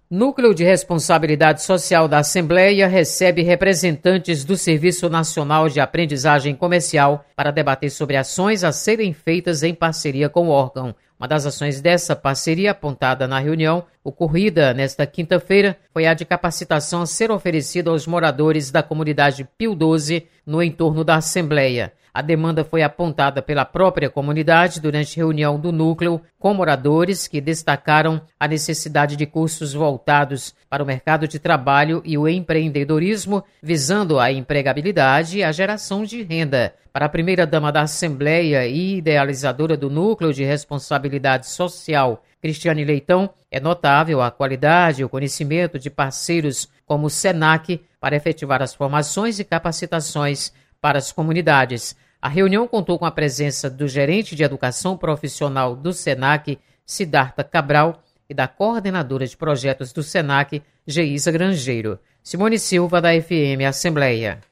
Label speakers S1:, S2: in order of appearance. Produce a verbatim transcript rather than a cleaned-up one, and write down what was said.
S1: Núcleo de Responsabilidade Social da Assembleia recebe representantes do Serviço Nacional de Aprendizagem Comercial para debater sobre ações a serem feitas em parceria com o órgão. Uma das ações dessa parceria apontada na reunião, ocorrida nesta quinta-feira, foi a de capacitação a ser oferecida aos moradores da comunidade Pio doze no entorno da Assembleia. A demanda foi apontada pela própria comunidade durante reunião do núcleo com moradores que destacaram a necessidade de cursos voltados para o mercado de trabalho e o empreendedorismo, visando a empregabilidade e a geração de renda. Para a primeira-dama da Assembleia e idealizadora do Núcleo de Responsabilidade Social, Cristiane Leitão, é notável a qualidade e o conhecimento de parceiros como o SENAC para efetivar as formações e capacitações para as comunidades. A reunião contou com a presença do gerente de educação profissional do SENAC, Siddhartha Cabral, e da coordenadora de projetos do SENAC, Geisa Grangeiro. Simone Silva, da F M Assembleia.